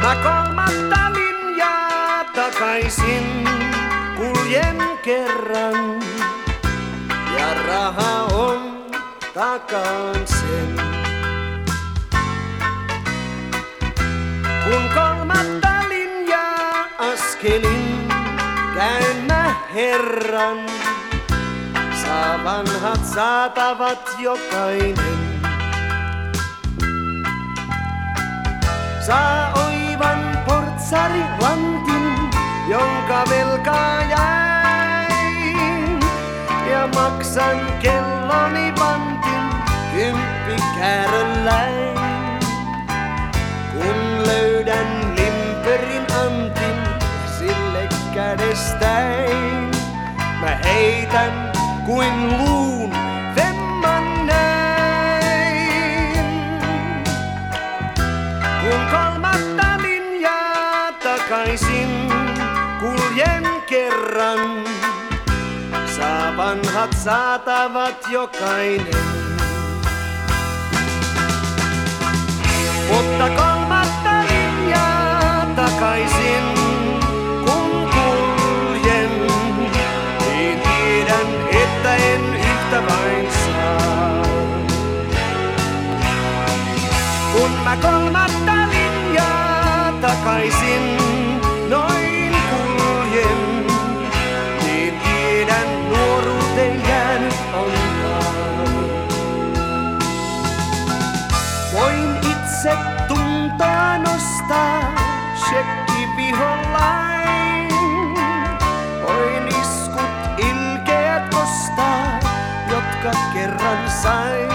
Mä kolmatta linjaa takaisin kuljen kerran. Ja raha on takaan sen. Kun kolmatta linjaa askelin käyn mä herran. Saa vanhat saatavat jokainen. Saa oivan portsarilantin, jonka velkaa jäin. Ja maksan kelloni pantin 10 käärölläin. Kun löydän limperin antin sille kädestäin, mä heitän kuin luun vemman näin. Kun kolmatta linjaa takaisin kuljen kerran, saa vanhat saatavat jokainen. Mutta kolmatta linjaa takaisin kun kuljen, niin tiedän, että en yhtä vain saa. Kun mä kolmatta linjaa takaisin noin kuljen, niin tiedän, nuoruuteen jäänyt onkaan. Voin itse tuntaa nostaa shekki vihollain. Voin iskut ilkeät ostaa, jotka kerran sain.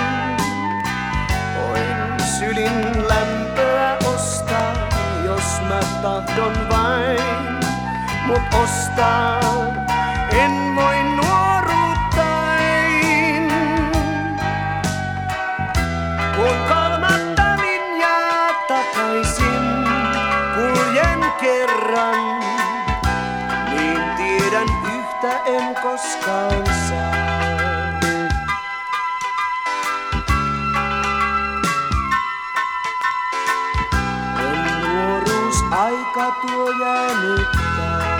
Voin sylin lämpöä ostaa, jos mä tahdon vain. Mut ostaa en voi nuoruuttain. Kun kolmatta linjaa takaisin kuljen kerran, niin tiedän yhtä en koskaan saa. On nuoruusaika tuo jäänyt taas.